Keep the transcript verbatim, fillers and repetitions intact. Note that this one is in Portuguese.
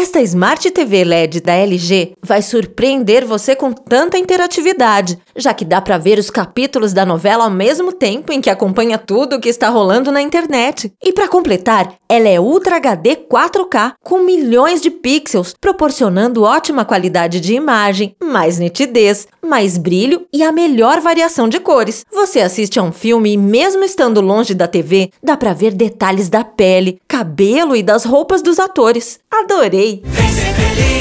Esta Smart T V L E D da L G vai surpreender você com tanta interatividade, já que dá para ver os capítulos da novela ao mesmo tempo em que acompanha tudo o que está rolando na internet. E para completar, ela é Ultra H D quatro K com milhões de pixels, proporcionando ótima qualidade de imagem, mais nitidez, mais brilho e a melhor variação de cores. Você assiste a um filme e mesmo estando longe da T V, dá para ver detalhes da pele, cabelo e das roupas dos atores. Adorei! Vem ser feliz!